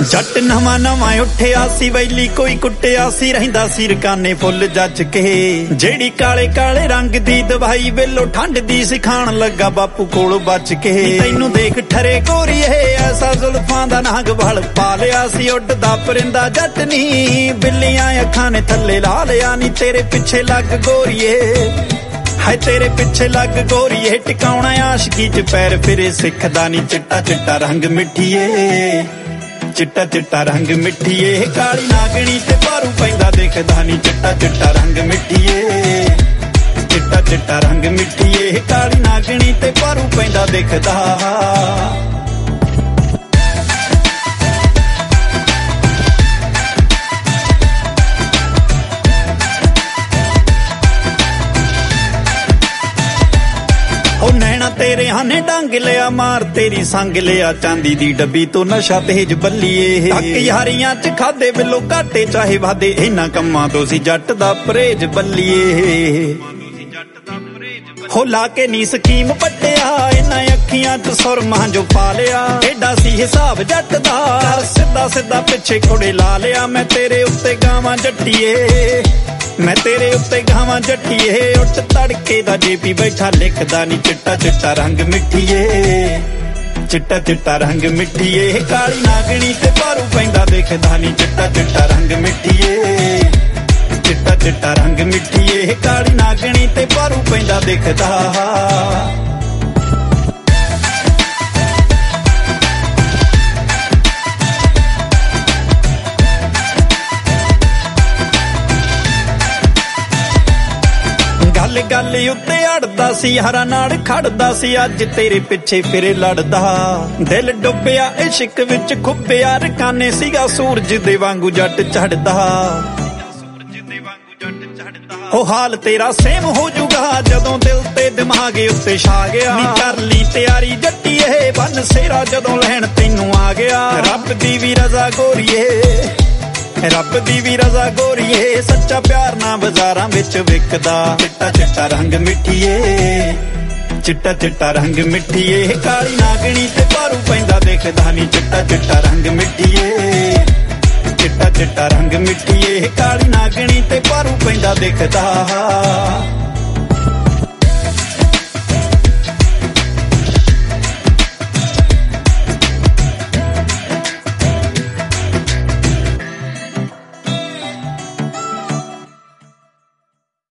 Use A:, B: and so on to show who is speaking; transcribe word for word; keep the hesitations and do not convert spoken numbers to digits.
A: जट नवा नवा उठिया सी वैली कोई कुटिया सी रहिंदा सी रकाने फुल जच के जेड़ी काले काले रंग दी दवाई वेलो ठंड दी सिखाण लगा बापू कोल बच के तैनू देख ठरे गोरीए ऐसा जुल्फां दा नाग वल पा लिया सी उडदा परिंदा जट नी बिल्लियां अखां ने थल्ले ला लिया नी तेरे पिछे लग गोरीए हाय तेरे पिछे लग गोरीए टिकाउणा आशिकी च पैर फिरे सिखदा नी चिट्टा चिट्टा रंग मिठीए चिट्टा चिट्टा रंग मिठीए काली नागणी ते पारू पैंदा देखदा नी चिट्टा चिट्टा रंग मिठीए चिट्टा चिट्टा रंग मिठीए काली नागणी ते पारू पैंदा देखदा नैना तेरे हाने डंग लिया मार तेरी संग लिया चांदी दी डब्बी तो नशा तेज बल्लीए हक यारियां च खादे बिलो घाटे चाहे वादे इन्हां कम्मां तो सी जट दा परहेज बल्लीए हो ला के नी स्कीम पट्टिया इन्हां अखियां च सुरमा जो पा लिया एडा सी हिसाब जट दा सिद्धा सिद्धा पिछे कुड़े ला लिया मैं तेरे उत्ते गावां जट्टीए मैं तेरे उत्ते गावां जट्टीए उठ तड़के दा जेपी बैठा लिखदा नी चिट्टा चिट्टा रंग मिठीए चिट्टा चिट्टा रंग मिठीए काली नागणी ते पारू पैंदा देखदा नी चिट्टा चिट्टा रंग मिठीए चिट्टा चिट्टा रंग मिठीए काली नागणी ते पारू पैंदा देखदा गल गल उत्ते अड़दा सी यारा नाल खड़दा सी अज तेरे पिछे फिरे लड़दा दिल डुबिया इश्क विच खुबिया रकाने सीगा सूरज दे वांगू जट चढ़दा ओ हाल तेरा सेम हो जूगा जदों दिल ते दिमाग उत्ते छा गया नी कर ली तैयारी जट्टीए बन सेरा जदों लैण तैनू आ गया रब दी भी रजा गोरीए रब दी भी रजा गोरीए सच्चा प्यार ना बाजारां विच विकदा चिट्टा चिट्टा रंग मिठीए चिट्टा चिट्टा रंग मिठीए काली नागणी ते पारू पैंदा देखदा नी चिट्टा चिट्टा रंग मिठीए चिट्टा चिट्टा रंग मिठीए काली नागणी ते पारू पैंदा देखदा